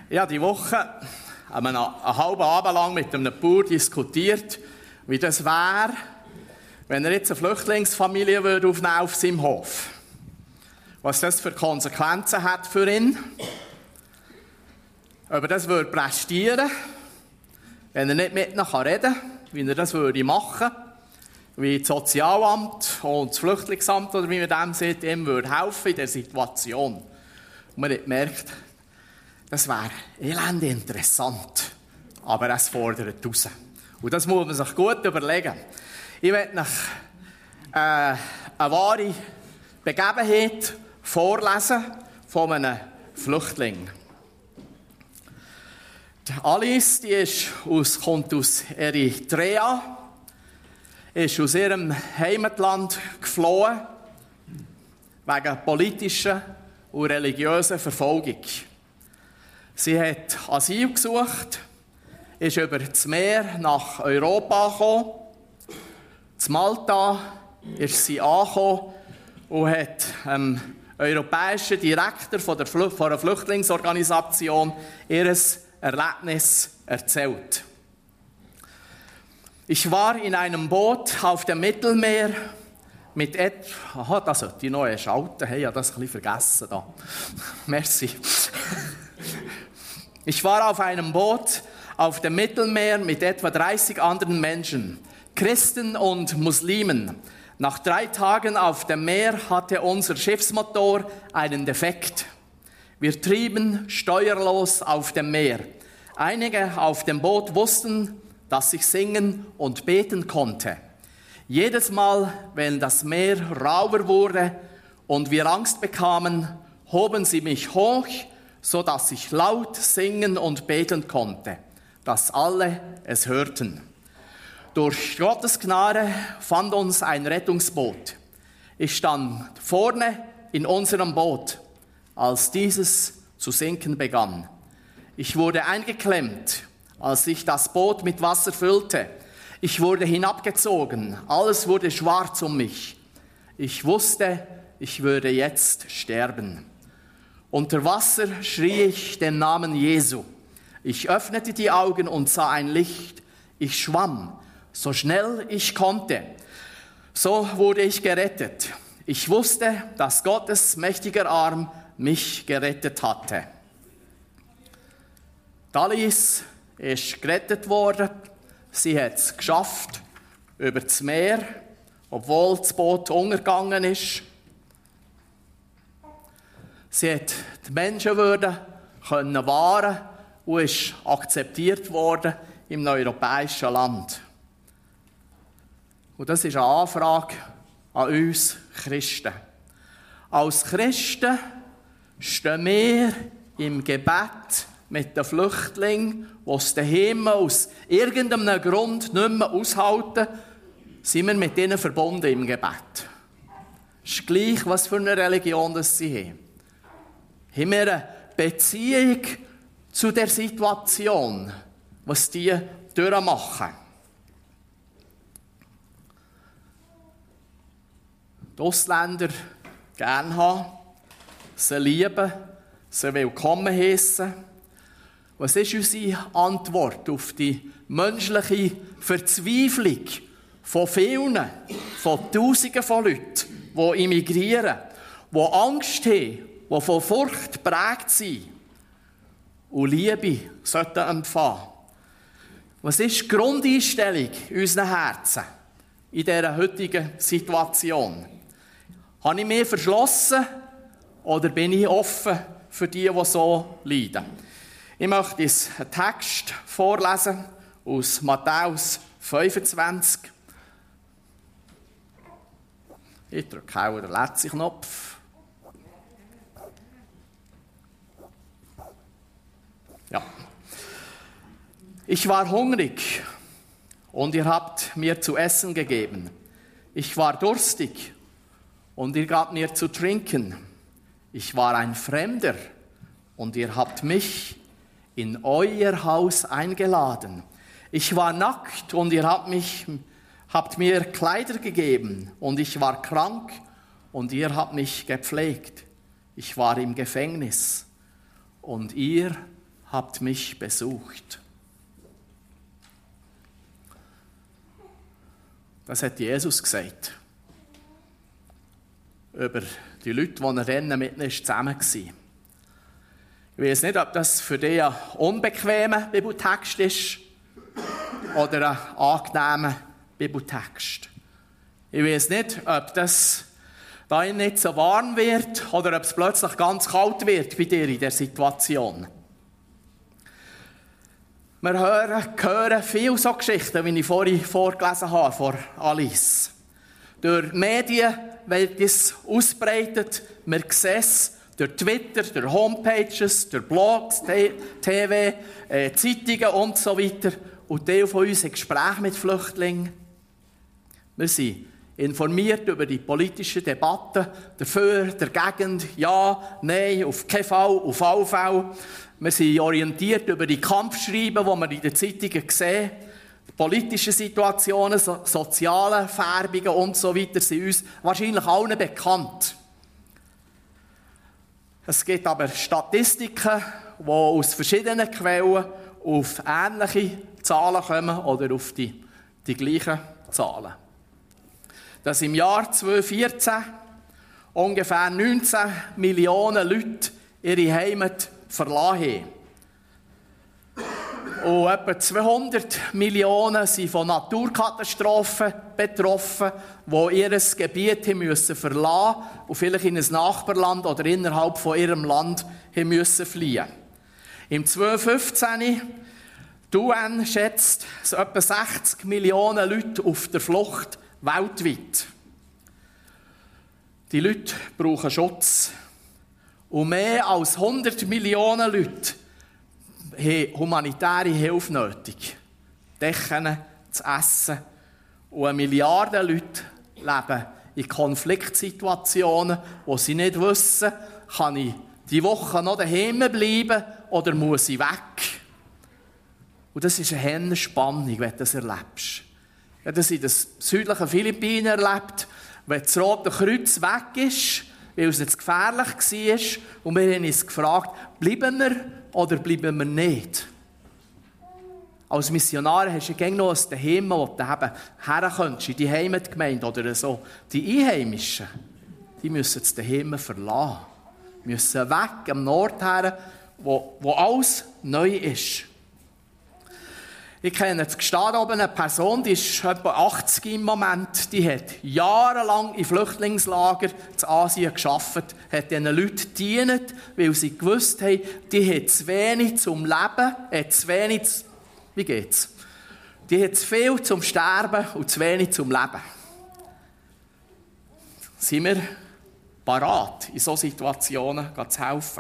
Ich habe diese Woche einen halben Abend lang mit einem Bauer diskutiert, wie das wäre, wenn er jetzt eine Flüchtlingsfamilie aufnehmen auf seinem Hof. Was das für Konsequenzen hat für ihn. Ob er das prestieren würde, wenn er nicht mit ihnen reden kann, wie er das machen würde, wie das Sozialamt und das Flüchtlingsamt, oder wie man dem sieht, ihm helfen in dieser Situation. Und man hat gemerkt, das wäre elend interessant, aber es fordert raus. Und das muss man sich gut überlegen. Ich werde euch eine wahre Begebenheit vorlesen von einem Flüchtling. Die Alice, kommt aus Eritrea, ist aus ihrem Heimatland geflohen, wegen politischer und religiöser Verfolgung. Sie hat Asyl gesucht, ist über das Meer nach Europa gekommen. In Malta ist sie angekommen und hat dem europäischen Direktor von einer Flüchtlingsorganisation ihr Erlebnis erzählt. Ich war in einem Boot auf dem Mittelmeer mit etwa... das sollte ich noch schalten. Hey, ich habe das ein bisschen vergessen. Da. Merci. Ich war auf einem Boot auf dem Mittelmeer mit etwa 30 anderen Menschen, Christen und Muslimen. Nach 3 Tagen auf dem Meer hatte unser Schiffsmotor einen Defekt. Wir trieben steuerlos auf dem Meer. Einige auf dem Boot wussten, dass ich singen und beten konnte. Jedes Mal, wenn das Meer rauer wurde und wir Angst bekamen, hoben sie mich hoch, sodass ich laut singen und beten konnte, dass alle es hörten. Durch Gottes Gnade fand uns ein Rettungsboot. Ich stand vorne in unserem Boot, als dieses zu sinken begann. Ich wurde eingeklemmt, als sich das Boot mit Wasser füllte. Ich wurde hinabgezogen, alles wurde schwarz um mich. Ich wusste, ich würde jetzt sterben. Unter Wasser schrie ich den Namen Jesu. Ich öffnete die Augen und sah ein Licht. Ich schwamm, so schnell ich konnte. So wurde ich gerettet. Ich wusste, dass Gottes mächtiger Arm mich gerettet hatte. Alice ist gerettet worden. Sie hat es geschafft über das Meer, obwohl das Boot untergegangen ist. Sie hat die Menschenwürde wahren und ist akzeptiert worden im europäischen Land. Und das ist eine Anfrage an uns Christen. Als Christen stehen wir im Gebet mit den Flüchtlingen, die es daheim aus irgendeinem Grund nicht mehr aushalten, sind wir mit ihnen verbunden im Gebet. Es ist gleich, was für eine Religion das sie haben. Haben wir eine Beziehung zu der Situation, was die durchmachen? Die Ausländer gerne haben, sie lieben, sie willkommen heissen. Was ist unsere Antwort auf die menschliche Verzweiflung von vielen, von Tausenden von Leuten, die immigrieren, die Angst haben, die von Furcht geprägt sind und Liebe sollten empfangen? Was ist die Grundeinstellung in unseren Herzen in dieser heutigen Situation? Habe ich mich verschlossen oder bin ich offen für die so leiden? Ich möchte uns einen Text vorlesen aus Matthäus 25. Ich drücke auch den letzten Knopf. Ja. Ich war hungrig und ihr habt mir zu essen gegeben. Ich war durstig und ihr gabt mir zu trinken. Ich war ein Fremder und ihr habt mich in euer Haus eingeladen. Ich war nackt und ihr habt mir Kleider gegeben und ich war krank und ihr habt mich gepflegt. Ich war im Gefängnis und ihr habt mich besucht. Das hat Jesus gesagt. Über die Leute, die er dann mit ihnen zusammen war. Ich weiß nicht, ob das für dich ein unbequemer Bibeltext ist oder ein angenehmer Bibeltext. Ich weiß nicht, ob das da nicht so warm wird oder ob es plötzlich ganz kalt wird bei dir in der Situation. Wir hören viele so Geschichten, wie ich vorhin vorgelesen habe, von Alice. Durch die Medien wird es ausbreitet, wir sehen es durch Twitter, durch Homepages, durch Blogs, TV, Zeitungen und so weiter. Und Teil von uns hat Gespräche mit Flüchtlingen. Wir sind informiert über die politischen Debatten, dafür, dagegen, ja, nein, auf keinen Fall, auf alle Fälle. Wir sind orientiert über die Kampfschreiben, die wir in den Zeitungen sehen. Die politischen Situationen, soziale Färbungen und so weiter sind uns wahrscheinlich allen bekannt. Es gibt aber Statistiken, die aus verschiedenen Quellen auf ähnliche Zahlen kommen oder auf die gleichen Zahlen. Dass im Jahr 2014 ungefähr 19 Millionen Leute ihre Heimat verlassen haben. Und etwa 200 Millionen sind von Naturkatastrophen betroffen, die ihr Gebiet haben müssen verlassen und vielleicht in ein Nachbarland oder innerhalb von ihrem Land haben müssen fliehen. Im 2015 die UN schätzt, dass etwa 60 Millionen Leute auf der Flucht weltweit. Die Leute brauchen Schutz. Und mehr als 100 Millionen Leute haben humanitäre Hilfe nötig. Decken, zu essen. Und 1 Milliarde Leute leben in Konfliktsituationen, wo sie nicht wissen, kann ich die Woche noch daheim bleiben oder muss ich weg? Und das ist eine Hennenspannung, wenn du das erlebst. Ich habe das in den südlichen Philippinen erlebt, wenn das Rote Kreuz weg ist, weil es jetzt gefährlich war. Und wir haben uns gefragt, bleiben wir oder bleiben wir nicht? Als Missionar hast du ja noch ein Daheim, wo du her könntest, in die Heimatgemeinde oder so. Die Einheimischen, die müssen das Daheim verlassen. Die müssen weg am Nord her, wo alles neu ist. Ich kenne jetzt gestanden oben eine Person, die ist etwa 80 im Moment, die hat jahrelang in Flüchtlingslager in Asien gearbeitet, hat diesen Leuten gedient, weil sie gewusst haben, die hat zu wenig zum Leben, wie geht's? Die hat zu viel zum Sterben und zu wenig zum Leben. Sind wir parat, in solchen Situationen zu helfen?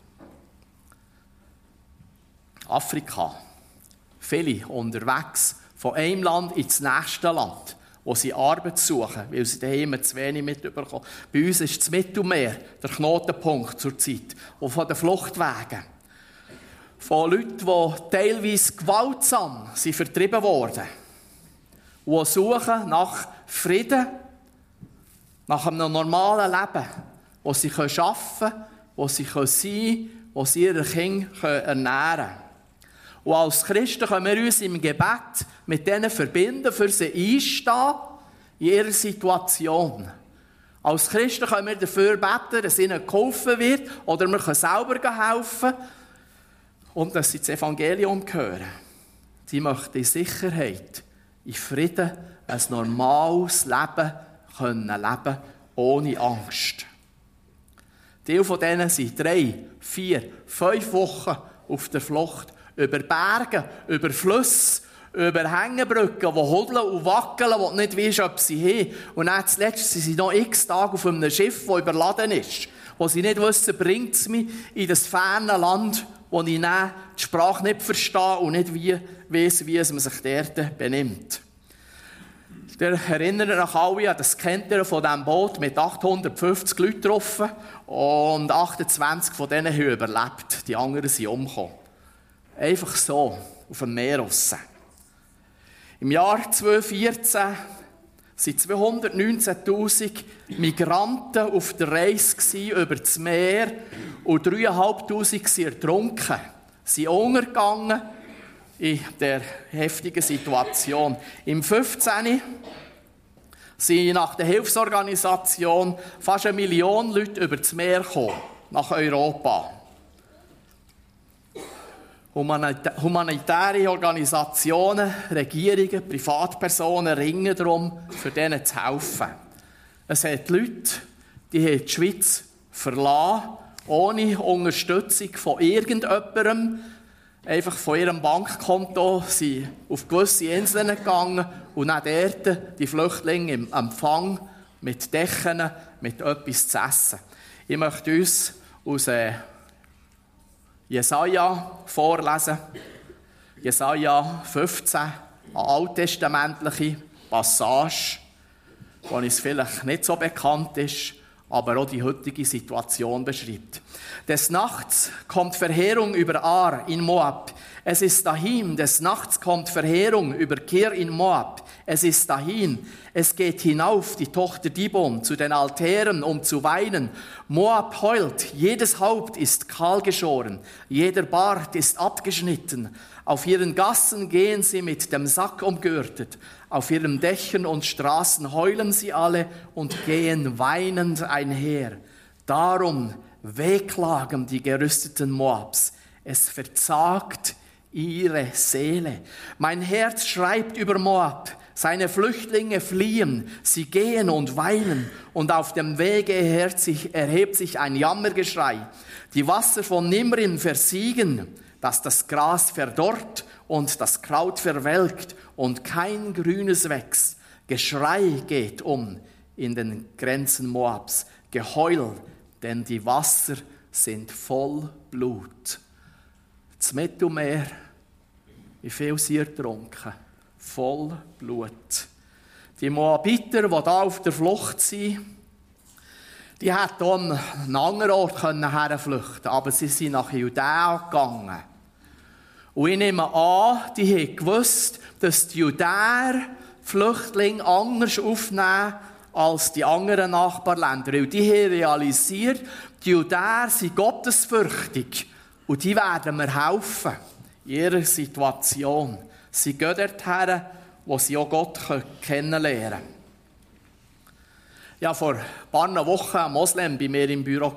Afrika. Viele unterwegs von einem Land ins nächste Land, wo sie Arbeit suchen, weil sie daheim zu wenig mitbekommen. Bei uns ist das Mittelmeer der Knotenpunkt zurzeit. Und von den Fluchtwegen. Von Leuten, die teilweise gewaltsam sind vertrieben wurden. Die suchen nach Frieden, nach einem normalen Leben, wo sie arbeiten können, wo sie sein können, wo sie ihre Kinder ernähren können. Und als Christen können wir uns im Gebet mit denen verbinden, für sie einstehen in ihrer Situation. Als Christen können wir dafür beten, dass ihnen geholfen wird oder wir können selber helfen und dass sie das Evangelium hören. Sie möchten in Sicherheit, in Frieden, ein normales Leben leben ohne Angst. Teil von denen sind 3, 4, 5 Wochen auf der Flucht. Über Berge, über Flüsse, über Hängebrücken, die hudeln und wackeln, wo du nicht weißt, ob sie haben. Und dann zuletzt sind sie noch x Tage auf einem Schiff, das überladen ist. Wo sie nicht wissen, bringt es mich in das ferne Land, wo ich dann die Sprache nicht verstehe und nicht weiss, wie man sich dort benimmt. Ihr erinnert euch alle an das Kentern von diesem Boot mit 850 Leuten drauf. Und 28 von denen haben überlebt. Die anderen sind umgekommen. Einfach so, auf dem Meer raus. Im Jahr 2014 waren 219'000 Migranten auf der Reise über das Meer und 3'500 sind ertrunken sind untergegangen in der heftigen Situation. Im 15. sind nach der Hilfsorganisation fast 1 Million Leute über das Meer gekommen, nach Europa. Humanitäre Organisationen, Regierungen, Privatpersonen ringen darum, für denen zu helfen. Es hat Leute, die haben die Schweiz verlassen, ohne Unterstützung von irgendjemandem. Einfach von ihrem Bankkonto sind auf gewisse Inseln gegangen und dann dort die Flüchtlinge im Empfang mit Decken, mit etwas zu essen. Ich möchte uns aus Jesaja vorlesen. Jesaja 15, eine alttestamentliche Passage, die uns vielleicht nicht so bekannt ist, aber auch die heutige Situation beschreibt. Des Nachts kommt Verheerung über Ar in Moab. Es ist dahin. Des Nachts kommt Verheerung über Kir in Moab. Es ist dahin. Es geht hinauf, die Tochter Dibon, zu den Altären, um zu weinen. Moab heult. Jedes Haupt ist kahlgeschoren. Jeder Bart ist abgeschnitten. Auf ihren Gassen gehen sie mit dem Sack umgürtet. Auf ihren Dächern und Straßen heulen sie alle und gehen weinend einher. Darum wehklagen die Gerüsteten Moabs. Es verzagt ihre Seele. Mein Herz schreibt über Moab. Seine Flüchtlinge fliehen, sie gehen und weinen, und auf dem Wege erhebt sich ein Jammergeschrei. Die Wasser von Nimrin versiegen, dass das Gras verdorrt und das Kraut verwelkt und kein Grünes wächst. Geschrei geht um in den Grenzen Moabs, Geheul, denn die Wasser sind voll Blut. Das Mittelmeer, wie viel sie ertrunken, voll Blut. Die Moabiter, die hier auf der Flucht sind, die hätten auch an einen anderen Ort herflüchten können, aber sie sind nach Judäa gegangen. Und ich nehme an, die haben gewusst, dass die Judäer Flüchtlinge anders aufnehmen als die anderen Nachbarländer. Weil die haben realisiert, die Judäer sind gottesfürchtig und die werden mir helfen in ihrer Situation. Sie gehen dorthin, wo sie auch Gott kennenlernen können. Ich hatte vor ein paar Wochen einen Moslem bei mir im Büro.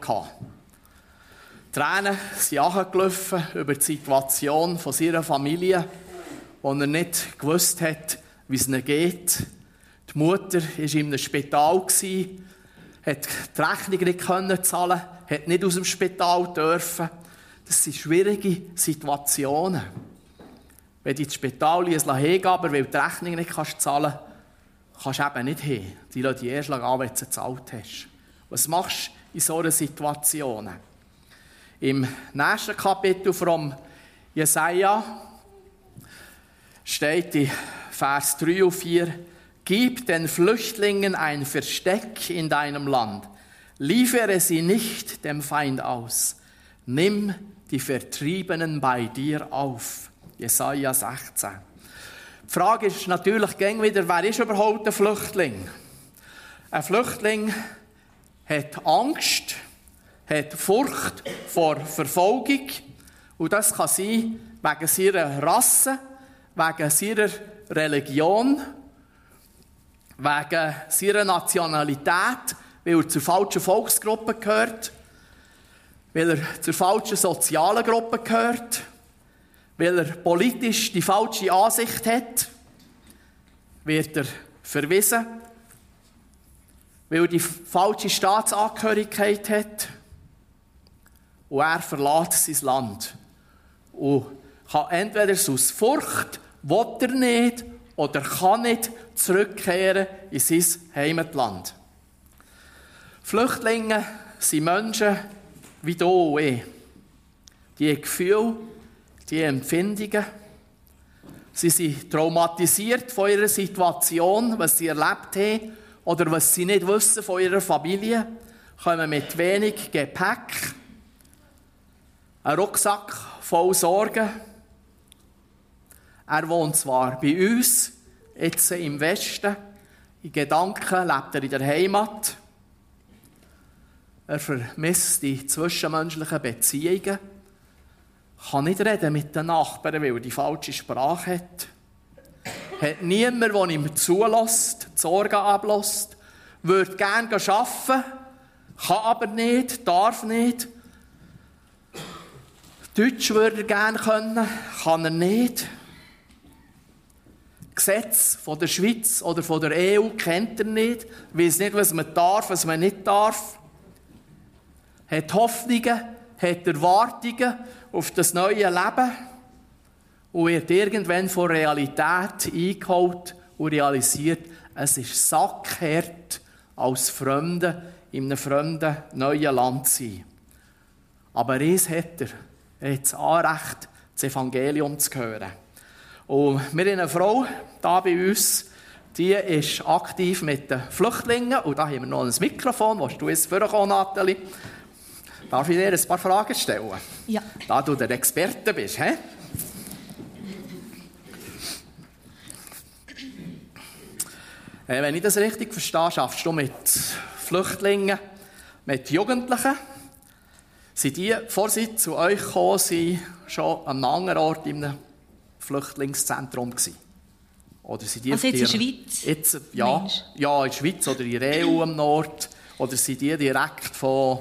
Die Tränen sind angelaufen über die Situation von seiner Familie, wo er nicht gewusst hat, wie es ihnen geht. Die Mutter war in einem Spital, konnte die Rechnung nicht zahlen, hat nicht aus dem Spital dürfen. Das sind schwierige Situationen. Wenn du ins Spital hingehst, aber weil du die Rechnung nicht zahlen kannst du eben nicht hin. Die lassen dich erst an, wenn du sie gezahlt hast. Was machst du in solchen Situationen? Im nächsten Kapitel von Jesaja steht in Vers 3 und 4: Gib den Flüchtlingen ein Versteck in deinem Land. Liefere sie nicht dem Feind aus. Nimm die Vertriebenen bei dir auf. Jesaja 16. Die Frage ist natürlich wieder, wer ist überhaupt ein Flüchtling? Ein Flüchtling hat Angst, hat Furcht vor Verfolgung. Und das kann sein wegen seiner Rasse, wegen seiner Religion, wegen seiner Nationalität, weil er zur falschen Volksgruppe gehört, weil er zur falschen sozialen Gruppe gehört, weil er politisch die falsche Ansicht hat, wird er verwiesen, weil er die falsche Staatsangehörigkeit hat und er verlässt sein Land. Und kann entweder aus Furcht, will er nicht, oder kann nicht zurückkehren in sein Heimatland. Flüchtlinge sind Menschen wie du und ich. Die haben Gefühle, die Empfindungen. Sie sind traumatisiert von ihrer Situation, was sie erlebt haben oder was sie nicht wissen von ihrer Familie, kommen mit wenig Gepäck, ein Rucksack voll Sorgen. Er wohnt zwar bei uns, jetzt im Westen, in Gedanken lebt er in der Heimat. Er vermisst die zwischenmenschlichen Beziehungen, kann nicht reden mit den Nachbarn, weil er die falsche Sprache hat. Hat niemand, der ihm zulässt, die Sorgen ablässt. Würde gerne arbeiten, kann aber nicht, darf nicht. Deutsch würde er gerne können, kann er nicht. Gesetze von der Schweiz oder von der EU kennt er nicht, weiss nicht, was man darf, was man nicht darf. Hat Hoffnungen, hat Erwartungen auf das neue Leben und wird irgendwann von Realität eingeholt und realisiert, es ist sackhart, als Fremde in einem fremden, neuen Land zu sein. Aber eins hat er. Er hat das Anrecht, das Evangelium zu hören. Und wir haben eine Frau hier bei uns, die ist aktiv mit den Flüchtlingen. Und da haben wir noch ein Mikrofon. Willst du jetzt vorkommen, Nathalie? Darf ich dir ein paar Fragen stellen? Ja. Da du der Experte bist, hä? Wenn ich das richtig verstehe, schaffst du mit Flüchtlingen, mit Jugendlichen. Sind die, bevor sie zu euch gekommen sind, schon an einem anderen Ort in einem Flüchtlingszentrum gewesen? Oder sind die also jetzt in der Schweiz? Jetzt, ja, in der Schweiz oder in der EU am Nord. Oder sind die direkt von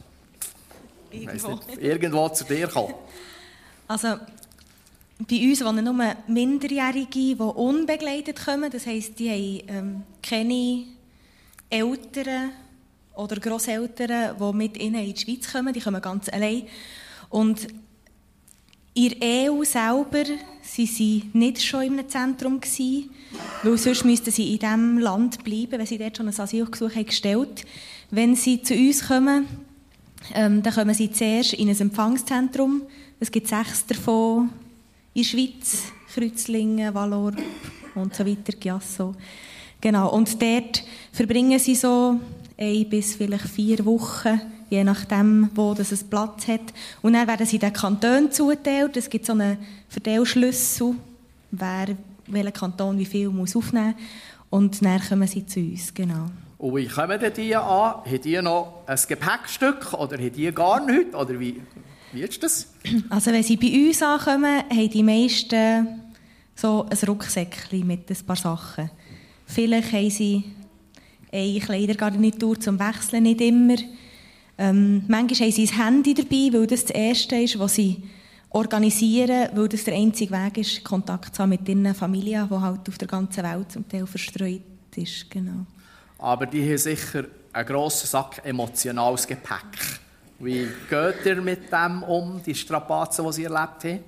irgendwo zu dir gekommen? Also bei uns wohnen nur Minderjährige, die unbegleitet kommen. Das heisst, die haben keine Eltern oder Grosseltern, die mit ihnen in die Schweiz kommen. Die kommen ganz allein. Und in der EU selber waren sie nicht schon in einem Zentrum gewesen, weil sonst müssten sie in diesem Land bleiben, wenn sie dort schon ein Asylgesuch haben gestellt. Wenn sie zu uns kommen, dann kommen sie zuerst in ein Empfangszentrum. Es gibt 6 davon in der Schweiz, Kreuzlingen, Vallorb und so weiter, Giasso. Genau. Und dort verbringen sie so 1 bis vielleicht 4 Wochen, je nachdem, wo das es Platz hat. Und dann werden sie den Kantonen zugeteilt. Es gibt so einen Verteilschlüssel, wer welcher Kanton wie viel muss aufnehmen muss. Und dann kommen sie zu uns, genau. Und wie kommen denn die an? Haben die noch ein Gepäckstück oder haben die gar nichts? Oder wie ist das? Also wenn sie bei uns ankommen, haben die meisten so ein Rucksäckchen mit ein paar Sachen. Vielleicht haben sie eine Kleidergarnitur zum Wechseln, nicht immer. Manchmal haben sie ein Handy dabei, weil das Erste ist, was sie organisieren, weil das der einzige Weg ist, Kontakt zu haben mit ihren Familien, die halt auf der ganzen Welt zum Teil verstreut ist. Genau. Aber die haben sicher einen grossen Sack emotionales Gepäck. Wie geht ihr mit dem um, die Strapazen, die sie erlebt haben?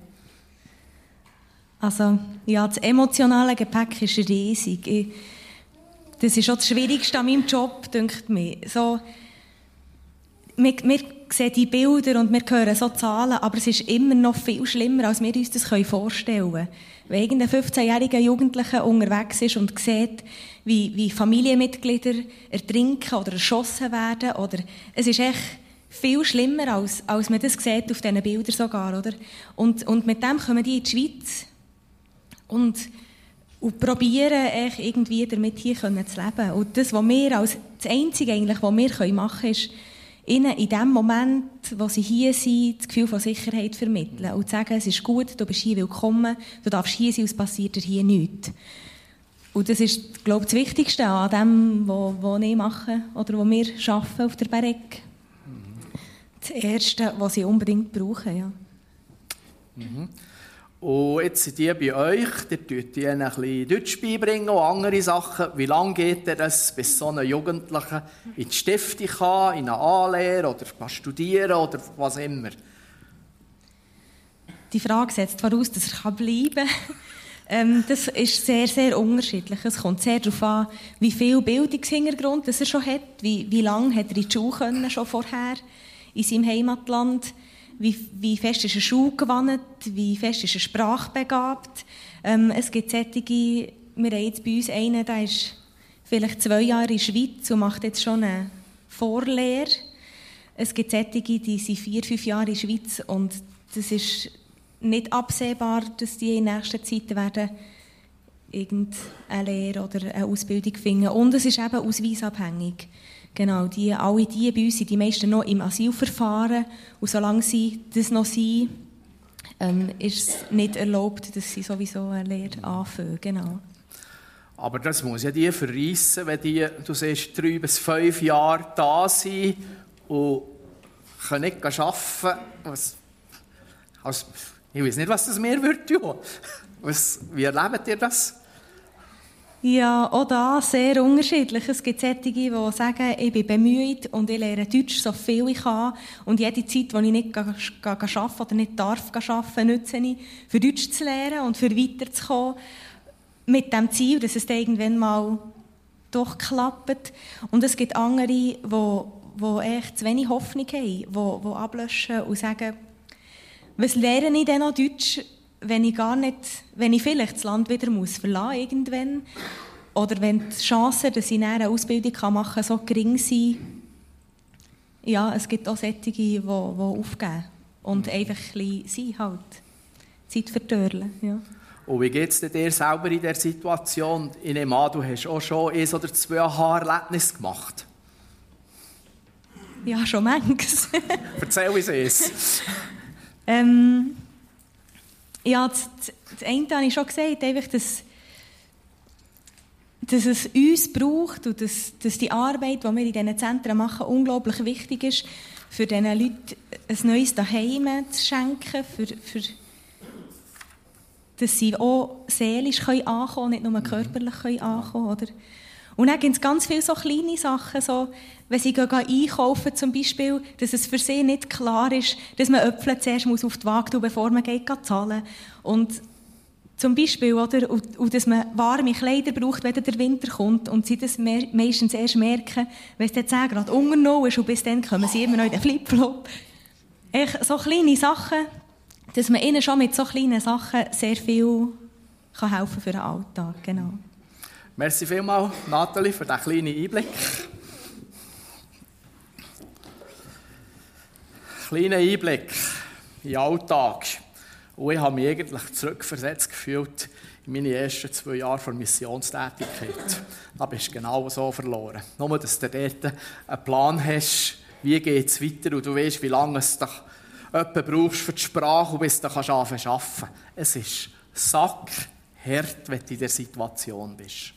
Also, ja, das emotionale Gepäck ist riesig. Das ist auch das Schwierigste an meinem Job, denkt mir. So, wir sehen die Bilder und wir hören so Zahlen, aber es ist immer noch viel schlimmer, als wir uns das vorstellen können. Wenn irgendein 15-jähriger Jugendlicher unterwegs ist und sieht, wie Familienmitglieder ertrinken oder erschossen werden, oder es ist echt viel schlimmer, als man das sieht auf diesen Bildern sogar. Oder? Und mit dem kommen die in die Schweiz und probieren irgendwie damit hier zu leben. Und das, was wir das Einzige eigentlich, was wir machen können, ist, ihnen in dem Moment, wo sie hier sind, das Gefühl von Sicherheit vermitteln und sagen, es ist gut, du bist hier willkommen, du darfst hier sein, es passiert dir hier nichts. Und das ist, glaube ich, das Wichtigste an dem, was ich mache oder was wir arbeiten auf der Bereg. Das Erste, was sie unbedingt brauchen, ja. Mhm. Und jetzt sind die bei euch, ihr tut ihnen ein bisschen Deutsch beibringen und andere Sachen. Wie lange geht das, bis so ein Jugendlicher in die Stiftung kann, in eine Anlehre oder studieren oder was immer? Die Frage setzt voraus, dass er bleiben kann. Das ist sehr, sehr unterschiedlich. Es kommt sehr darauf an, wie viel Bildungshintergrund er schon hat, wie lange hat er in die Schule können, schon vorher in seinem Heimatland. Wie fest ist er schulgewandt, wie fest ist er sprachbegabt. Es gibt solche, wir haben jetzt bei uns einen, der ist vielleicht 2 Jahre in der Schweiz und macht jetzt schon eine Vorlehre. Es gibt solche, die sind 4-5 Jahre in der Schweiz und das ist nicht absehbar, dass die in nächster Zeit werden irgendeine Lehre oder eine Ausbildung finden. Und es ist eben ausweisabhängig. Genau, alle die bei uns sind die meisten noch im Asylverfahren. Und solange sie das noch sind, ist es nicht erlaubt, dass sie sowieso eine Lehre anfangen. Genau. Aber das muss ja die verreissen, wenn die, du siehst, 3 bis 5 Jahre da sind und können nicht arbeiten. Also, ich weiß nicht, was das mehr tun. Wie erlebt ihr das? Ja, auch da sehr unterschiedlich. Es gibt solche, die sagen, ich bin bemüht und ich lerne Deutsch so viel ich kann. Und jede Zeit, die ich nicht arbeiten oder nicht darf arbeiten, nutze ich, für Deutsch zu lernen und für weiterzukommen. Mit dem Ziel, dass es dann irgendwann mal doch klappt. Und es gibt andere, die echt zu wenig Hoffnung haben, die ablöschen und sagen, was lerne ich denn noch Deutsch, wenn ich vielleicht das Land wieder verlassen muss, irgendwann. Oder wenn die Chancen, dass ich eine Ausbildung machen kann, so gering sind. Ja, es gibt auch solche, die aufgeben und einfach ein bisschen sein halt. Zeit vertörlen, ja. Und wie geht es dir selber in dieser Situation? Ich nehme an, du hast auch schon 1 oder 2 Aha-Erlebnisse gemacht. Ja, schon manches. Erzähl, wie es ist. Ja, das eine habe ich schon gesagt, einfach, dass es uns braucht und dass die Arbeit, die wir in diesen Zentren machen, unglaublich wichtig ist, für diesen Leuten ein neues Daheim zu schenken, dass sie auch seelisch ankommen können, nicht nur körperlich ankommen können. Und dann gibt es ganz viele so kleine Sachen, so, wenn sie einkaufen zum Beispiel, dass es für sie nicht klar ist, dass man Äpfel zuerst auf die Waage tun, bevor man zahlen geht. Und zum Beispiel, oder, und dass man warme Kleider braucht, wenn der Winter kommt. Und sie das meistens erst merken, wenn es dann 10 Grad unter Null ist und bis dann kommen sie immer noch in den Flipflop. So kleine Sachen, dass man ihnen schon mit so kleinen Sachen sehr viel helfen kann für den Alltag. Genau. Merci vielmals, Nathalie, für diesen kleinen Einblick. Kleiner Einblick in den Alltag. Und ich habe mich eigentlich zurückversetzt gefühlt in meine ersten 2 Jahre der Missionstätigkeit. Da bist du genau so verloren. Nur, dass du dort einen Plan hast, wie geht es weiter und du weißt, wie lange es dich jemanden brauchst für die Sprache und bis du anfangen zu arbeiten. Es ist sackhart, wenn du in dieser Situation bist.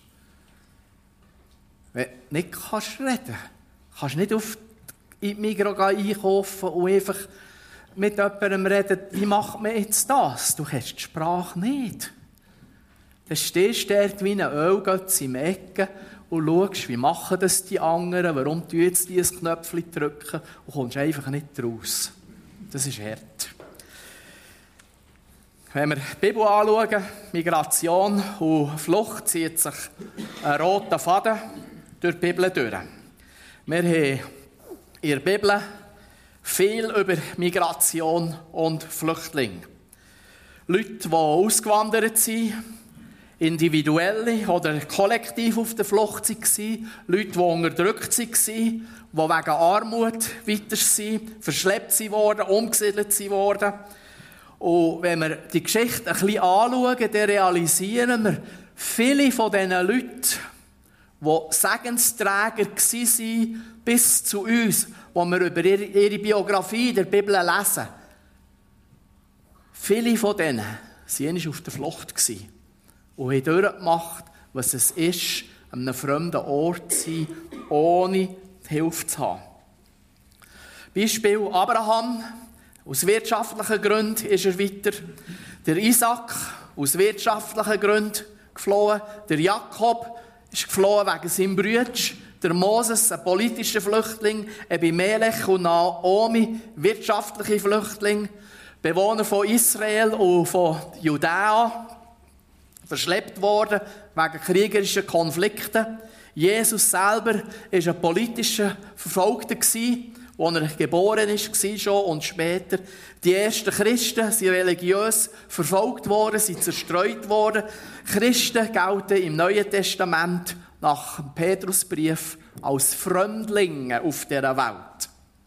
Wenn du nicht reden kannst du nicht auf in die Migros einkaufen und einfach mit jemandem reden, wie macht man jetzt das? Du kennst die Sprache nicht. Dann stehst du dort wie ein Ölgötz im Ecken und schaust, wie machen das die anderen, warum du jetzt dieses Knöpfchen drücken und kommst einfach nicht raus. Das ist hart. Wenn wir die Bibel anschauen, Migration und Flucht, zieht sich ein roter Faden durch die Bibel durch. Wir haben in der Bibel viel über Migration und Flüchtlinge. Leute, die ausgewandert sind, individuelle oder kollektiv auf der Flucht waren, Leute, die unterdrückt waren, die wegen Armut weiter sind, verschleppt wurden, umgesiedelt wurden. Und wenn wir die Geschichte ein bisschen anschauen, dann realisieren wir, viele von diesen Leuten, die Segensträger waren, bis zu uns, wo wir über ihre Biografie in der Bibel lesen. Viele von denen waren auf der Flucht und haben durchgemacht, was es ist, an einem fremden Ort zu sein, ohne Hilfe zu haben. Beispiel Abraham. Aus wirtschaftlichen Gründen ist er weiter. Der Isaac, aus wirtschaftlichen Gründen geflohen. Der Jakob ist geflohen wegen seinem Bruder. Der Moses, ein politischer Flüchtling. Abimelech und Naomi, wirtschaftliche Flüchtlinge. Bewohner von Israel und von Judäa. Verschleppt worden wegen kriegerischen Konflikten. Jesus selber war ein politischer Verfolgter, als er geboren war schon und später. Die ersten Christen sind religiös verfolgt worden, sind zerstreut worden. Christen gelten im Neuen Testament nach dem Petrusbrief als Fremdlinge auf dieser Welt.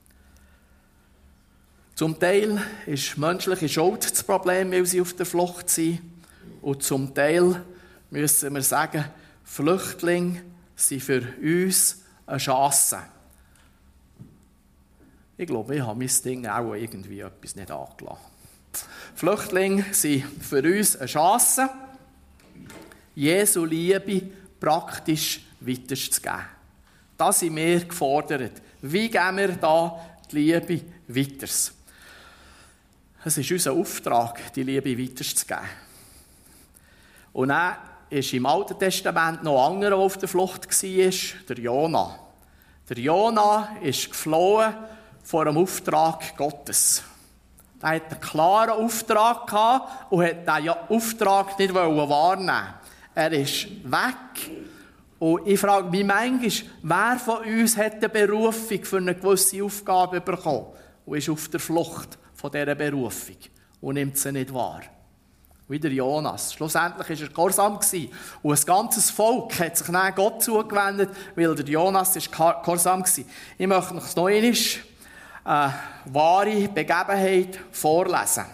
Zum Teil ist menschliche Schuld das Problem, weil sie auf der Flucht sind. Und zum Teil müssen wir sagen, Flüchtlinge sind für uns eine Chance. Ich glaube, ich habe mein Ding auch irgendwie etwas nicht angelassen. Flüchtlinge sind für uns eine Chance, Jesu Liebe praktisch weiterzugeben. Da sind wir gefordert. Wie geben wir da die Liebe weiter? Es ist unser Auftrag, die Liebe weiterzugeben. Und dann ist im Alten Testament noch ein anderer, der auf der Flucht war, der Jona. Der Jona ist geflohen vor dem Auftrag Gottes. Er hatte einen klaren Auftrag gehabt und wollte diesen Auftrag nicht wahrnehmen. Er ist weg. Und ich frage mich manchmal, wer von uns hat eine Berufung für eine gewisse Aufgabe bekommen und ist auf der Flucht von dieser Berufung und nimmt sie nicht wahr? Wie der Jonas. Schlussendlich war er gehorsam und ein ganzes Volk hat sich dann Gott zugewendet, weil der Jonas gehorsam war. Ich möchte euch noch eine wahre Begebenheit vorlesen.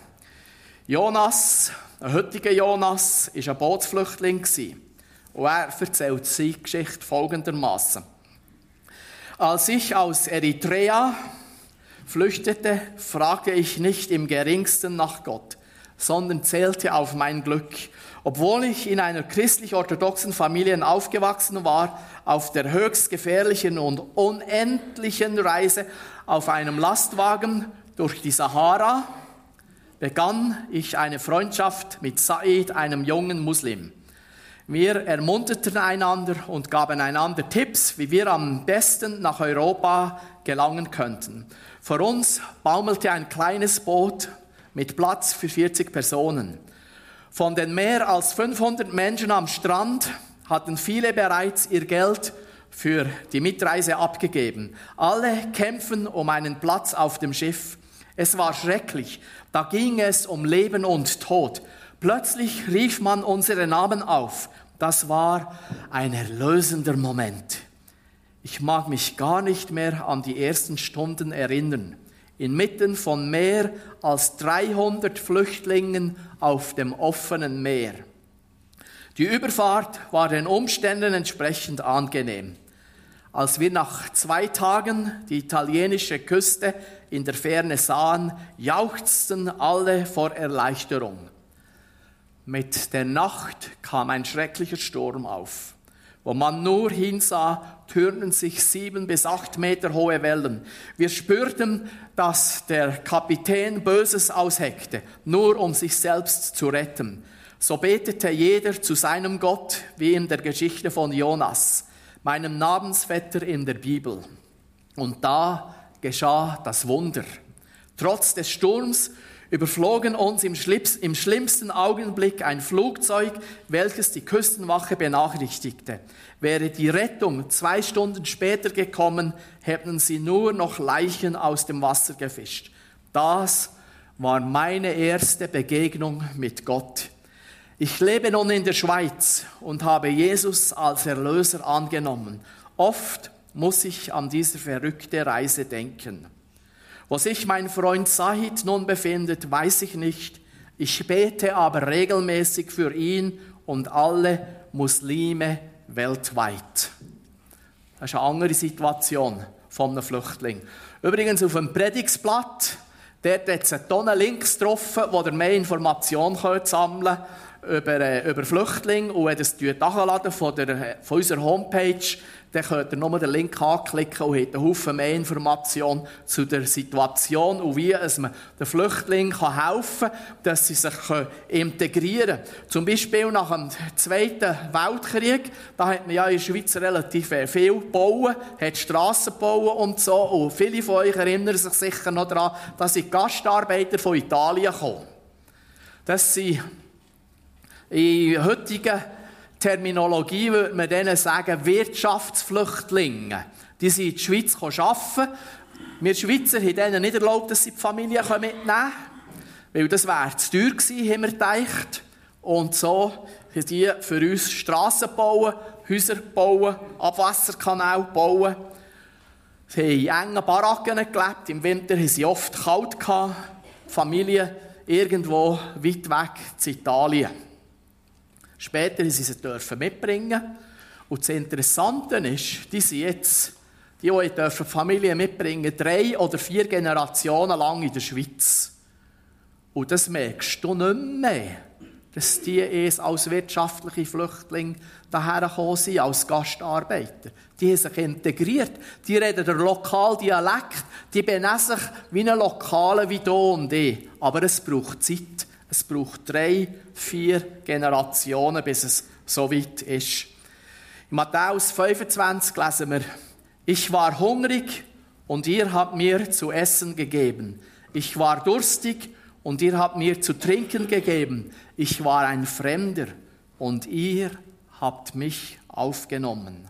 Jonas, der heutige Jonas, war ein Bootsflüchtling. Und er erzählt seine Geschichte folgendermaßen. Als ich aus Eritrea flüchtete, fragte ich nicht im geringsten nach Gott, sondern zählte auf mein Glück. Obwohl ich in einer christlich-orthodoxen Familie aufgewachsen war, auf der höchst gefährlichen und unendlichen Reise auf einem Lastwagen durch die Sahara, begann ich eine Freundschaft mit Said, einem jungen Muslim. Wir ermunterten einander und gaben einander Tipps, wie wir am besten nach Europa gelangen könnten. Vor uns baumelte ein kleines Boot mit Platz für 40 Personen. Von den mehr als 500 Menschen am Strand hatten viele bereits ihr Geld für die Mitreise abgegeben. Alle kämpfen um einen Platz auf dem Schiff. Es war schrecklich. Da ging es um Leben und Tod. Plötzlich rief man unsere Namen auf. Das war ein erlösender Moment. Ich mag mich gar nicht mehr an die ersten Stunden erinnern. Inmitten von mehr als 300 Flüchtlingen auf dem offenen Meer. Die Überfahrt war den Umständen entsprechend angenehm. Als wir nach 2 Tagen die italienische Küste in der Ferne sahen, jauchzten alle vor Erleichterung. Mit der Nacht kam ein schrecklicher Sturm auf. Wo man nur hinsah, türmten sich 7 bis 8 Meter hohe Wellen. Wir spürten, dass der Kapitän Böses ausheckte, nur um sich selbst zu retten. So betete jeder zu seinem Gott, wie in der Geschichte von Jonas, meinem Namensvetter in der Bibel. Und da geschah das Wunder. Trotz des Sturms überflogen uns im schlimmsten Augenblick ein Flugzeug, welches die Küstenwache benachrichtigte. Wäre die Rettung 2 Stunden später gekommen, hätten sie nur noch Leichen aus dem Wasser gefischt. Das war meine erste Begegnung mit Gott. Ich lebe nun in der Schweiz und habe Jesus als Erlöser angenommen. Oft muss ich an diese verrückte Reise denken. Wo sich mein Freund Sahid nun befindet, weiß ich nicht. Ich bete aber regelmäßig für ihn und alle Muslime weltweit. Das ist eine andere Situation von einem Flüchtling. Übrigens auf dem Predigtsblatt, dort hat es eine Tonne Links getroffen, wo ihr mehr Informationen sammeln könnt über Flüchtlinge. Und wenn ihr das nachladen von unserer Homepage, dann könnt ihr nur den Link anklicken und habt einen Haufen mehr Informationen zu der Situation und wie man den Flüchtlingen helfen kann, dass sie sich integrieren können. Zum Beispiel nach dem Zweiten Weltkrieg, da hat man ja in der Schweiz relativ viel gebaut, hat Strassen gebaut und so. Und viele von euch erinnern sich sicher noch daran, dass die Gastarbeiter von Italien kommen. Das sind in heutigen Terminologie würde man denen sagen, Wirtschaftsflüchtlinge. Die sind in die Schweiz arbeiten. Wir Schweizer haben denen nicht erlaubt, dass sie die Familie mitnehmen können. Weil das wäre zu teuer gewesen, haben wir gedacht. Und so haben die für uns Strassen bauen, Häuser bauen, Abwasserkanäle bauen. Sie haben in engen Baracken gelebt. Im Winter hatten sie oft kalt gehabt. Familie irgendwo weit weg in Italien. Später dürfen sie sie mitbringen. Und das Interessante ist, die sind jetzt, die Familie mitbringen, 3 oder 4 Generationen lang in der Schweiz. Und das merkst du nicht mehr, dass die erst als wirtschaftliche Flüchtlinge daher gekommen sind, als Gastarbeiter. Die haben sich integriert, die reden den lokalen Dialekt, die benehmen sich wie ein Lokaler wie du und ich. Aber es braucht Zeit. Es braucht 3-4 Generationen, bis es so weit ist. In Matthäus 25 lesen wir: Ich war hungrig und ihr habt mir zu essen gegeben. Ich war durstig und ihr habt mir zu trinken gegeben. Ich war ein Fremder und ihr habt mich aufgenommen.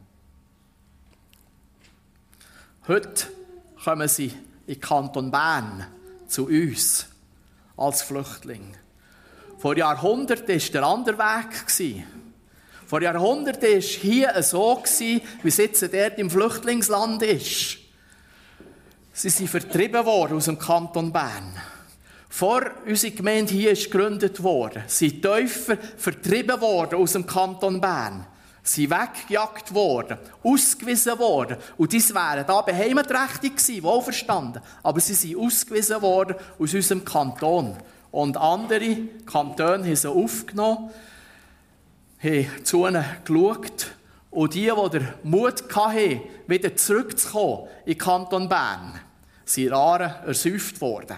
Heute kommen sie in den Kanton Bern zu uns als Flüchtlinge. Vor Jahrhunderten war der andere Weg. Vor Jahrhunderten war hier so, wie es jetzt dort im Flüchtlingsland ist. Sie sind vertrieben worden aus dem Kanton Bern. Vor unserer Gemeinde hier ist gegründet worden, sind Täufer vertrieben worden aus dem Kanton Bern. Sie weggejagt worden, ausgewiesen worden. Und diese wären da beheimatträchtig gewesen, wohlverstanden. Aber sie sind ausgewiesen worden aus unserem Kanton. Und andere Kantone haben sie aufgenommen, haben zu ihnen geschaut. Und die den Mut hatten, wieder zurückzukommen in den Kanton Bern, sind Aare ersäuft worden.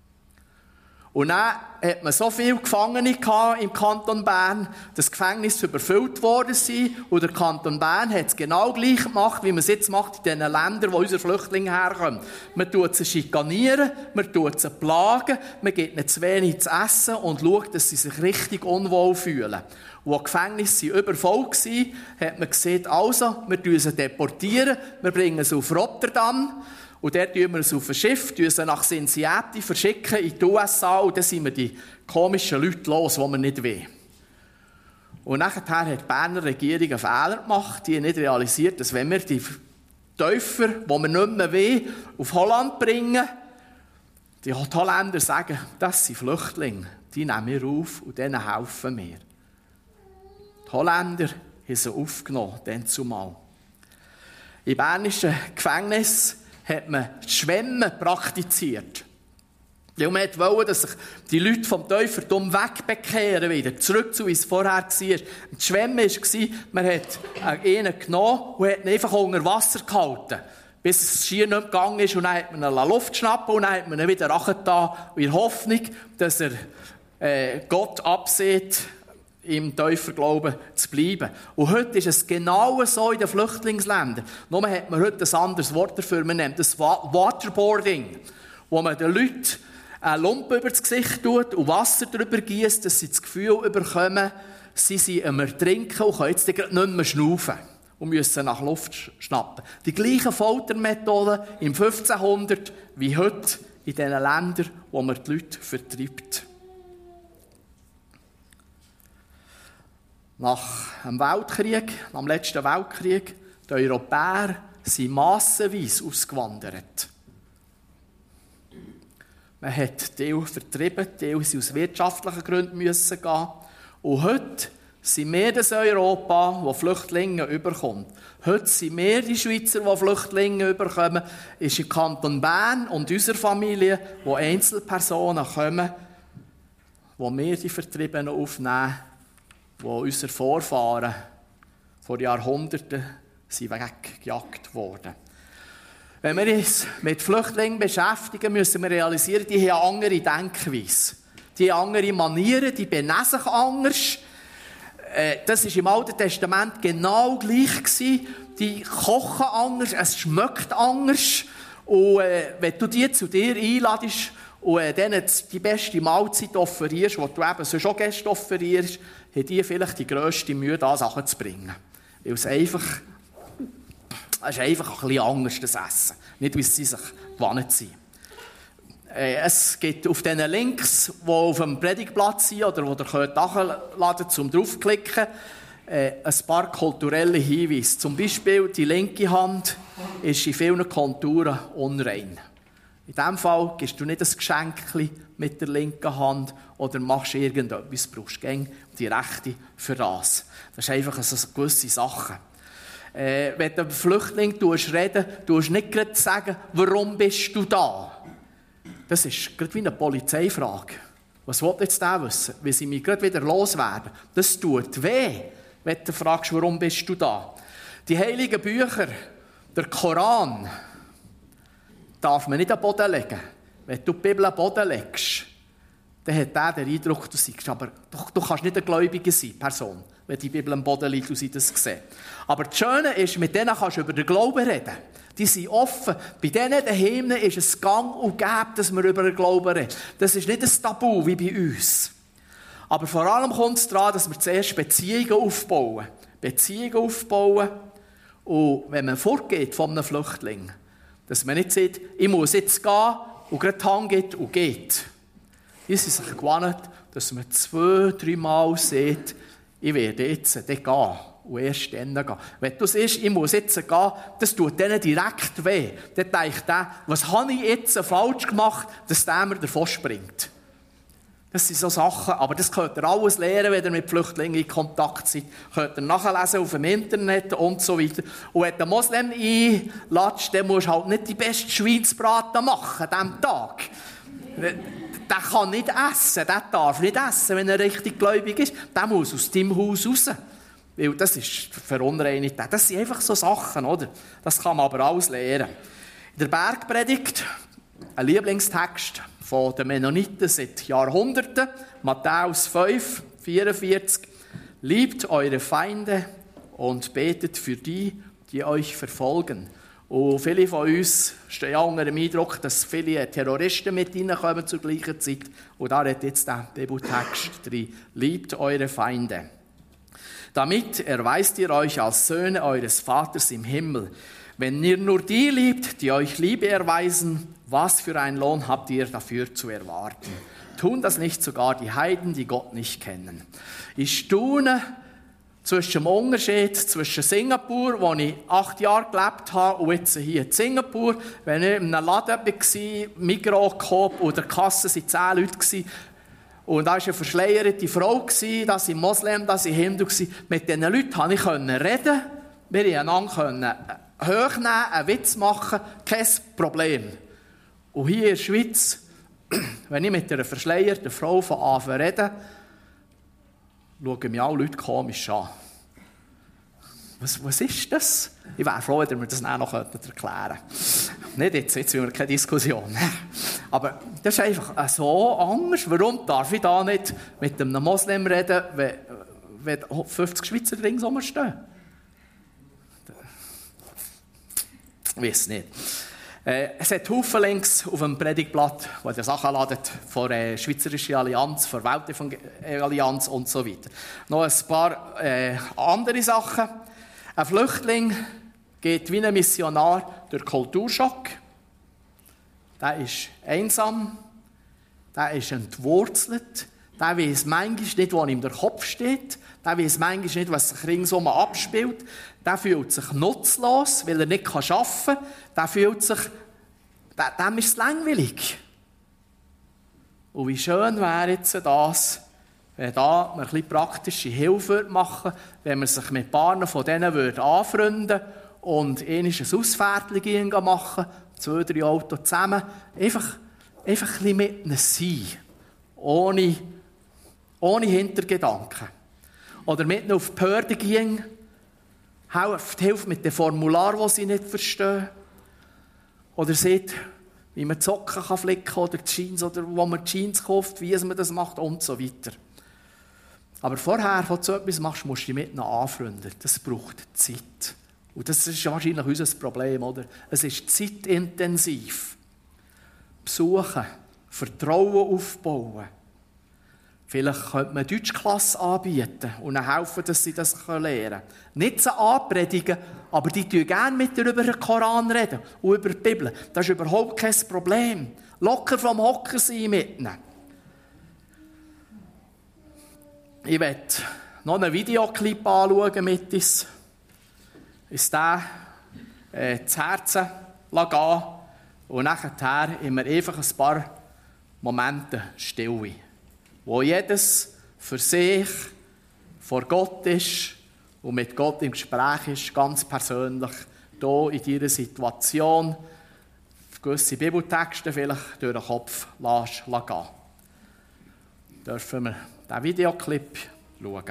Und dann hat man so viele Gefangene im Kanton Bern, dass die Gefängnisse überfüllt worden sind. Und der Kanton Bern hat es genau gleich gemacht, wie man es jetzt macht in den Ländern, wo unsere Flüchtlinge herkommen. Man tut sie schikanieren, man tut sie plagen, man gibt ihnen zu wenig zu essen und schaut, dass sie sich richtig unwohl fühlen. Und als die Gefängnisse übervoll waren, hat man gesagt, also, wir deportieren sie, wir bringen sie auf Rotterdam. Und dort tun wir sie auf ein Schiff, sie nach Cincinnati verschicken in die USA und dann sind wir die komischen Leute los, die wir nicht wollen. Und nachher hat die Berner Regierung einen Fehler gemacht. Die haben nicht realisiert, dass wenn wir die Täufer, die wir nicht mehr wollen, auf Holland bringen, die Holländer sagen, das sind Flüchtlinge, die nehmen wir auf und denen helfen wir. Die Holländer haben sie aufgenommen, dann zumal. Im bernischen Gefängnis hat man das Schwimmen praktiziert. Weil man wollte, dass sich die Leute vom Täufertum wegbekehren wieder, zurück zu wie es vorher war. Das Schwimmen war, man hat einen genommen und hat ihn einfach unter Wasser gehalten, bis es schier nicht gegangen ist. Und dann hat man ihn Luft schnappen und dann hat man ihn wieder reingetan, in der Hoffnung, dass er Gott absieht, im Täuferglauben zu bleiben. Und heute ist es genau so in den Flüchtlingsländern. Nur hat man heute ein anderes Wort dafür. Man nennt das Waterboarding, wo man den Leuten eine Lumpe über das Gesicht tut und Wasser darüber gießt, dass sie das Gefühl bekommen, sie sind am Ertrinken und können jetzt nicht mehr schnaufen und müssen nach Luft schnappen. Die gleichen Foltermethoden im 1500 wie heute in den Ländern, wo man die Leute vertreibt. Nach dem Weltkrieg, am letzten Weltkrieg, die Europäer sind massenweise ausgewandert. Man hat Teile vertrieben, Teile sind aus wirtschaftlichen Gründen müssen gehen. Und heute sind wir das Europa, das Flüchtlinge überkommt. Heute sind wir die Schweizer, die Flüchtlinge überkommen. Es ist im Kanton Bern und unserer Familie, wo Einzelpersonen kommen, wo wir die Vertriebenen aufnehmen, wo unsere Vorfahren vor Jahrhunderten sind weggejagt wurden. Wenn wir uns mit Flüchtlingen beschäftigen, müssen wir realisieren, die haben eine andere Denkweise. Die haben andere Manieren, die benehmen sich anders. Das war im Alten Testament genau gleich gewesen. Die kochen anders, es schmeckt anders. Und wenn du die zu dir einladest und denen die beste Mahlzeit offerierst, die du eben so schon Gäste offerierst, haben die vielleicht die grösste Mühe, da Sachen zu bringen. Weil es ist einfach ein bisschen anders, das Essen. Nicht, wie sie sich gewohnt sind. Es gibt auf diesen Links, die auf dem Predigtplatz sind, oder wo ihr nachladen könnt, um draufzuklicken, ein paar kulturelle Hinweise. Zum Beispiel, die linke Hand ist in vielen Konturen unrein. In diesem Fall gibst du nicht ein Geschenkchen mit der linken Hand oder machst irgendetwas, brauchst du die rechte für das. Das ist einfach so gewisse Sachen. Wenn du über Flüchtlinge redest, tust du nicht gerade sagen, warum bist du da? Das ist gerade wie eine Polizeifrage. Was will jetzt der wissen? Wie sie mich gerade wieder loswerden. Das tut weh, wenn du fragst, warum bist du da? Die heiligen Bücher, der Koran, darf man nicht am Boden legen. Wenn du die Bibel am Boden legst, dann hat der den Eindruck, du seist. Aber du kannst nicht eine Gläubige sein, Person, wenn die Bibel am Boden liegt und sie das sehen. Aber das Schöne ist, mit denen kannst du über den Glauben reden. Die sind offen. Bei denen daheim ist es gang und gäbe, dass wir über den Glauben reden. Das ist nicht ein Tabu wie bei uns. Aber vor allem kommt es daran, dass wir zuerst Beziehungen aufbauen. Beziehungen aufbauen. Und wenn man fortgeht von einem Flüchtling, dass man nicht sagt, ich muss jetzt gehen und gerade die Hand geht und geht. Die sind sich gewohnt, dass man 2-3 Mal sagt, ich werde jetzt gehen und erst dann gehen. Wenn du siehst, ich muss jetzt gehen, das tut denen direkt weh. Dann denkt der, was habe ich jetzt falsch gemacht, dass der mir davon springt. Das sind so Sachen, aber das könnt ihr alles lernen, wenn ihr mit Flüchtlingen in Kontakt seid. Könnt ihr nachlesen auf dem Internet und so weiter. Und wenn du Moslem einlädst, dann musst du halt nicht die beste Schweinsbraten machen an diesem Tag. Der kann nicht essen, der darf nicht essen, wenn er richtig gläubig ist. Der muss aus deinem Haus raus. Weil das ist verunreinigt. Das sind einfach so Sachen, oder? Das kann man aber alles lernen. In der Bergpredigt, ein Lieblingstext von den Mennoniten seit Jahrhunderten, Matthäus 5, 44. Liebt eure Feinde und betet für die, die euch verfolgen. Und viele von uns stehen ja unter dem Eindruck, dass viele Terroristen mit reinkommen zur gleichen Zeit. Und da hat jetzt der Bibeltext drin. Liebt eure Feinde. Damit erweist ihr euch als Söhne eures Vaters im Himmel. Wenn ihr nur die liebt, die euch Liebe erweisen, was für einen Lohn habt ihr dafür zu erwarten? Tun das nicht sogar die Heiden, die Gott nicht kennen? Ich staune zwischen dem Unterschied zwischen Singapur, wo ich 8 Jahre gelebt habe, und jetzt hier in Singapur. Wenn ich in einem Laden war, Migros, Coop, und in der Kasse waren 10 Leute. Und da war eine verschleierte Frau, das waren Moslem, das waren Hindu. Mit diesen Leuten konnte ich reden. Wir konnten einander hochnehmen, einen Witz machen, kein Problem. Und hier in der Schweiz, wenn ich mit einer verschleierten Frau von Anfang rede, schauen mich alle Leute komisch an. Was ist das? Ich wäre froh, wenn wir das noch erklären könnten. Nicht jetzt will wir keine Diskussion. Aber das ist einfach so anders. Warum darf ich da nicht mit einem Moslem reden, wenn 50 Schweizer ringsum stehen? Ich weiß nicht. Es hat Haufen Links auf dem Predigtblatt, wo ihr Sachen ladet, von der Schweizerischen Allianz, von der Weltallianz und so weiter. Noch ein paar andere Sachen. Ein Flüchtling geht wie ein Missionar durch Kulturschock. Der ist einsam, der ist entwurzelt, der weiss manchmal nicht, wo ihm der Kopf steht, der weiss manchmal nicht, was sich ringsum abspielt, der fühlt sich nutzlos, weil er nicht arbeiten kann, der fühlt sich, dem ist es langweilig. Und wie schön wäre jetzt das, wenn da man ein bisschen praktische Hilfe machen würde, wenn man sich mit ein paar von denen anfreunden würde und ein Ausfährtchen machen, 2-3 Autos zusammen, einfach ein bisschen mit ihnen sein, ohne Hintergedanken. Oder mit ihnen auf die Behörde gehen, hilft mit dem Formular, das sie nicht verstehen. Oder sieht, wie man die Socken flicken kann oder die Jeans, oder wo man die Jeans kauft, wie man das macht und so weiter. Aber vorher, wenn du so etwas machst, musst du dich mit ihnen anfreunden. Das braucht Zeit. Und das ist wahrscheinlich unser Problem, oder? Es ist zeitintensiv. Besuchen, Vertrauen aufbauen. Vielleicht könnte man eine Deutschklasse anbieten und ihnen helfen, dass sie das lernen können. Nicht so anpredigen, aber die reden gerne mit dir über den Koran reden und über die Bibel. Das ist überhaupt kein Problem. Locker vom Hocker sein mit ihnen. Ich werde noch einen Videoclip anschauen mit uns. Ist der das Herz gehen und nachher haben wir einfach ein paar Momente Stille, wo jedes für sich vor Gott ist und mit Gott im Gespräch ist, ganz persönlich, hier in dieser Situation, gewisse Bibeltexte vielleicht durch den Kopf gehen. dürfen wir diesen Videoclip schauen.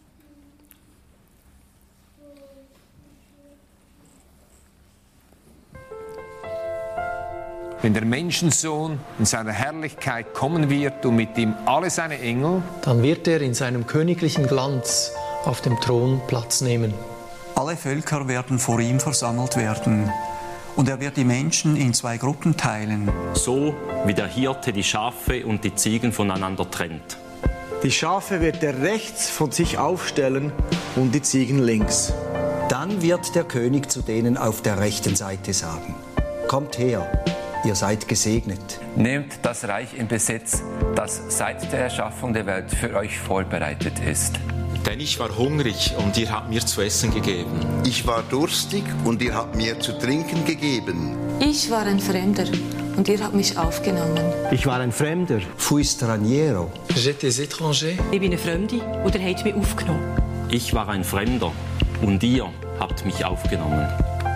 Wenn der Menschensohn in seiner Herrlichkeit kommen wird und mit ihm alle seine Engel, dann wird er in seinem königlichen Glanz auf dem Thron Platz nehmen. Alle Völker werden vor ihm versammelt werden. Und er wird die Menschen in 2 Gruppen teilen. So wie der Hirte die Schafe und die Ziegen voneinander trennt. Die Schafe wird er rechts von sich aufstellen und die Ziegen links. Dann wird der König zu denen auf der rechten Seite sagen: Kommt her, ihr seid gesegnet. Nehmt das Reich in Besitz, das seit der Erschaffung der Welt für euch vorbereitet ist. Denn ich war hungrig und ihr habt mir zu essen gegeben. Ich war durstig und ihr habt mir zu trinken gegeben. Ich war ein Fremder und ihr habt mich aufgenommen. Ich war ein Fremder. Fui straniero. J'étais étranger. Ich bin eine Fremde und ihr habt mich aufgenommen. Ich war ein Fremder und ihr habt mich aufgenommen.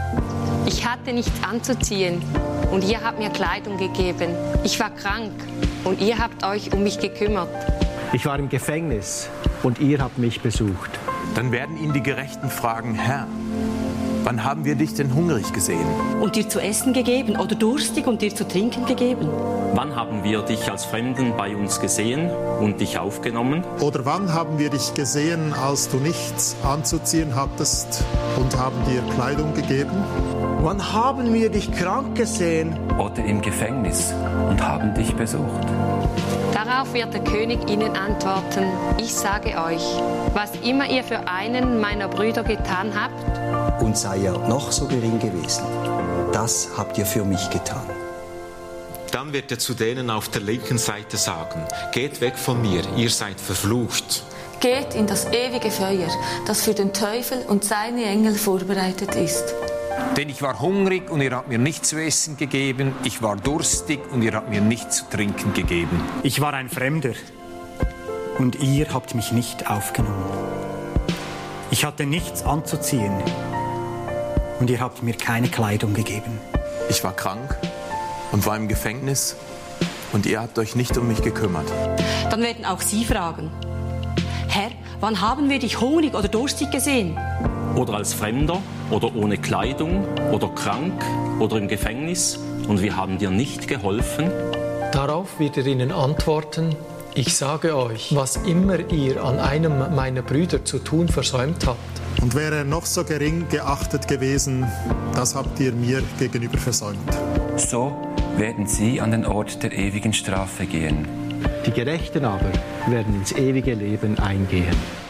Ich hatte nichts anzuziehen und ihr habt mir Kleidung gegeben. Ich war krank und ihr habt euch um mich gekümmert. Ich war im Gefängnis und ihr habt mich besucht. Dann werden ihn die Gerechten fragen: Herr, wann haben wir dich denn hungrig gesehen? Und dir zu essen gegeben oder durstig und dir zu trinken gegeben? Wann haben wir dich als Fremden bei uns gesehen und dich aufgenommen? Oder wann haben wir dich gesehen, als du nichts anzuziehen hattest und haben dir Kleidung gegeben? Wann haben wir dich krank gesehen? Oder im Gefängnis und haben dich besucht. Darauf wird der König ihnen antworten: Ich sage euch, was immer ihr für einen meiner Brüder getan habt, Und sei er noch so gering gewesen, das habt ihr für mich getan. Dann wird er zu denen auf der linken Seite sagen: Geht weg von mir, ihr seid verflucht. geht in das ewige Feuer, das für den Teufel und seine Engel vorbereitet ist. Denn ich war hungrig und ihr habt mir nichts zu essen gegeben. Ich war durstig und ihr habt mir nichts zu trinken gegeben. Ich war ein Fremder und ihr habt mich nicht aufgenommen. Ich hatte nichts anzuziehen und ihr habt mir keine Kleidung gegeben. Ich war krank und war im Gefängnis und ihr habt euch nicht um mich gekümmert. Dann werden auch sie fragen: Herr, wann haben wir dich hungrig oder durstig gesehen? Oder als Fremder oder ohne Kleidung oder krank oder im Gefängnis und wir haben dir nicht geholfen? Darauf wird er ihnen antworten: Ich sage euch, was immer ihr an einem meiner Brüder zu tun versäumt habt. Und wäre er noch so gering geachtet gewesen, das habt ihr mir gegenüber versäumt. So werden sie an den Ort der ewigen Strafe gehen. Die Gerechten aber werden ins ewige Leben eingehen.